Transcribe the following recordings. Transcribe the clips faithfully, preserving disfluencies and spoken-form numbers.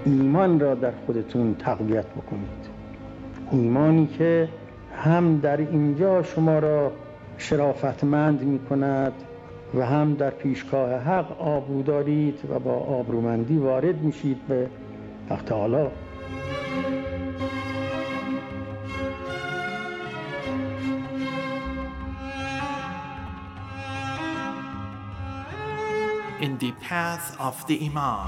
ایمان را در خودتون تقویت بکنید. ایمانی که هم در اینجا شما را شرافتمند می کند و هم در پیشگاه حق آبرو دارید و با آبرومندی وارد میشید به حق تعالی. In the path of the Imam.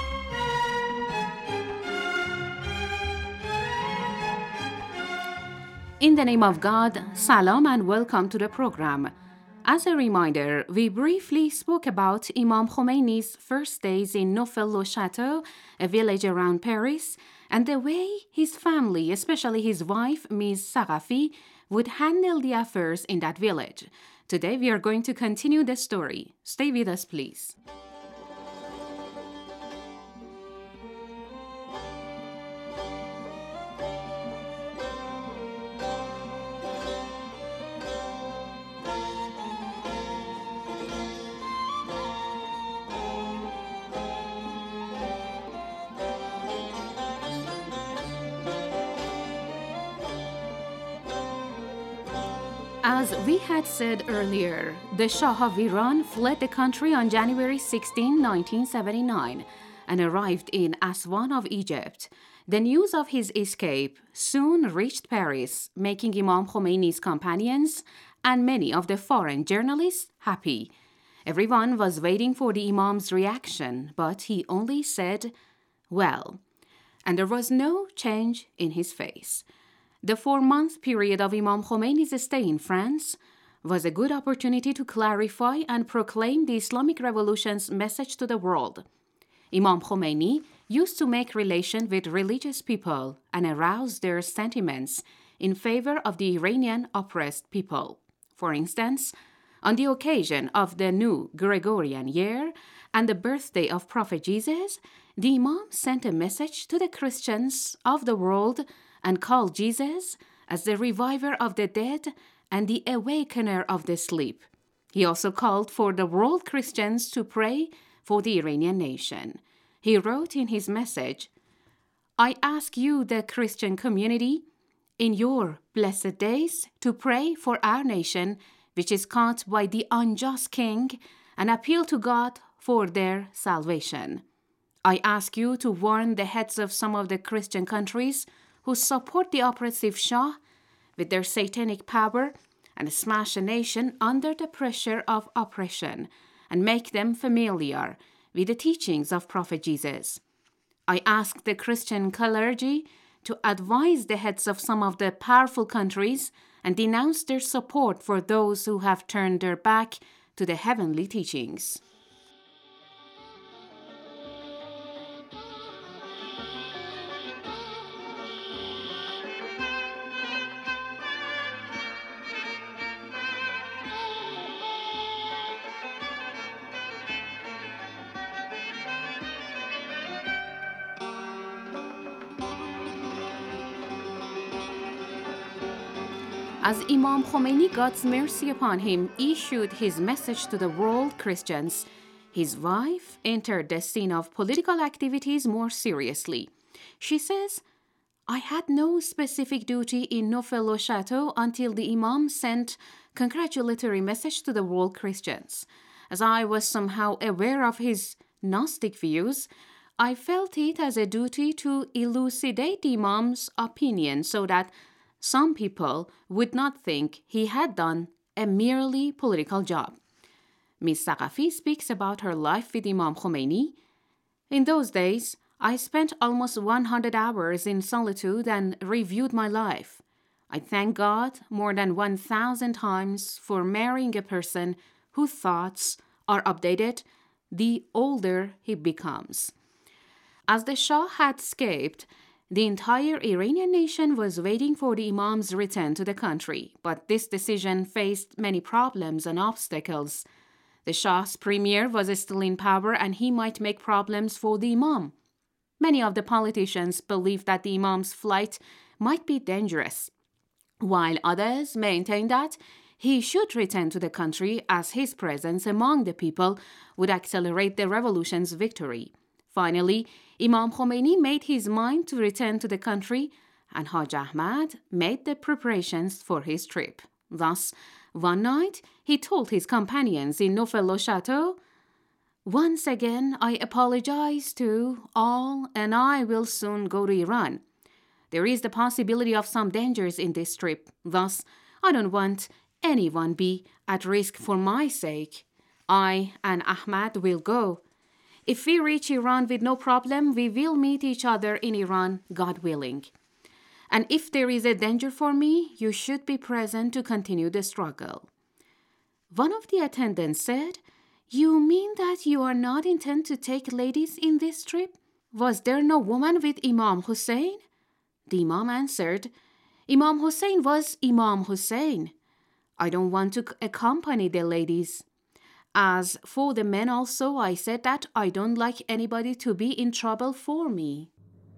In the name of God, Salam and welcome to the program. As a reminder, we briefly spoke about Imam Khomeini's first days in Neaufle-le-Château, a village around Paris, and the way his family, especially his wife, Miz Saqafi, would handle the affairs in that village. Today we are going to continue the story. Stay with us, please. As we had said earlier, the Shah of Iran fled the country on January sixteenth, nineteen seventy-nine, and arrived in Aswan of Egypt. The news of his escape soon reached Paris, making Imam Khomeini's companions and many of the foreign journalists happy. Everyone was waiting for the Imam's reaction, but he only said, "Well," and there was no change in his face. The four-month period of Imam Khomeini's stay in France was a good opportunity to clarify and proclaim the Islamic Revolution's message to the world. Imam Khomeini used to make relation with religious people and arouse their sentiments in favor of the Iranian oppressed people. For instance, on the occasion of the new Gregorian year and the birthday of Prophet Jesus, the Imam sent a message to the Christians of the world and called Jesus as the reviver of the dead and the awakener of the sleep. He also called for the world Christians to pray for the Iranian nation. He wrote in his message, "I ask you, the Christian community, in your blessed days to pray for our nation, which is caught by the unjust king, and appeal to God for their salvation. I ask you to warn the heads of some of the Christian countries who support the oppressive Shah with their satanic power and smash a nation under the pressure of oppression and make them familiar with the teachings of Prophet Jesus. I ask the Christian clergy to advise the heads of some of the powerful countries and denounce their support for those who have turned their back to the heavenly teachings." As Imam Khomeini, God's mercy upon him, issued his message to the world Christians, his wife entered the scene of political activities more seriously. She says, "I had no specific duty in Neaufle-le-Château until the Imam sent congratulatory message to the world Christians. As I was somehow aware of his Gnostic views, I felt it as a duty to elucidate the Imam's opinion so that some people would not think he had done a merely political job." Miz Saqafi speaks about her life with Imam Khomeini. "In those days, I spent almost one hundred hours in solitude and reviewed my life. I thank God more than one thousand times for marrying a person whose thoughts are updated the older he becomes." As the Shah had escaped, the entire Iranian nation was waiting for the Imam's return to the country, but this decision faced many problems and obstacles. The Shah's premier was still in power and he might make problems for the Imam. Many of the politicians believed that the Imam's flight might be dangerous, while others maintained that he should return to the country as his presence among the people would accelerate the revolution's victory. Finally, Imam Khomeini made his mind to return to the country, and Haj Ahmad made the preparations for his trip. Thus, one night, he told his companions in Nofel Chateau, "Once again, I apologize to all, and I will soon go to Iran. There is the possibility of some dangers in this trip. Thus, I don't want anyone be at risk for my sake. I and Ahmad will go. If we reach Iran with no problem, we will meet each other in Iran, God willing. And if there is a danger for me, you should be present to continue the struggle." One of the attendants said, "You mean that you are not intent to take ladies in this trip? Was there no woman with Imam Hussein?" The Imam answered, "Imam Hussein was Imam Hussein. I don't want to accompany the ladies. As for the men also, I said that I don't like anybody to be in trouble for me."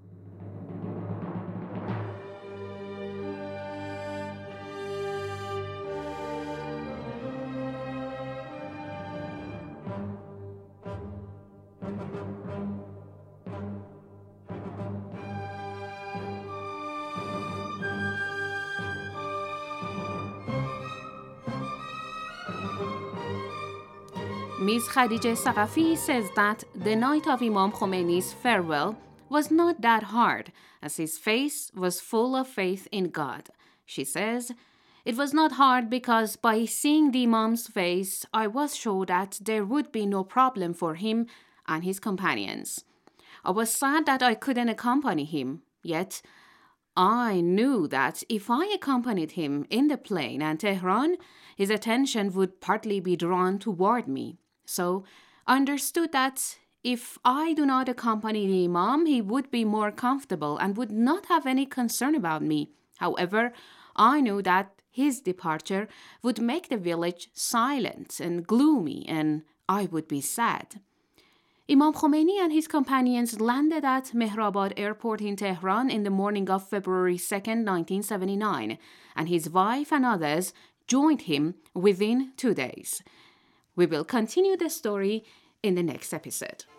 Miz Khadija Saqafi says that the night of Imam Khomeini's farewell was not that hard, as his face was full of faith in God. She says, "It was not hard because by seeing the Imam's face, I was sure that there would be no problem for him and his companions. I was sad that I couldn't accompany him, yet I knew that if I accompanied him in the plane and Tehran, his attention would partly be drawn toward me. So I understood that if I do not accompany the Imam, he would be more comfortable and would not have any concern about me. However, I knew that his departure would make the village silent and gloomy, and I would be sad." Imam Khomeini and his companions landed at Mehrabad Airport in Tehran in the morning of February second, nineteen seventy-nine, and his wife and others joined him within two days. We will continue the story in the next episode.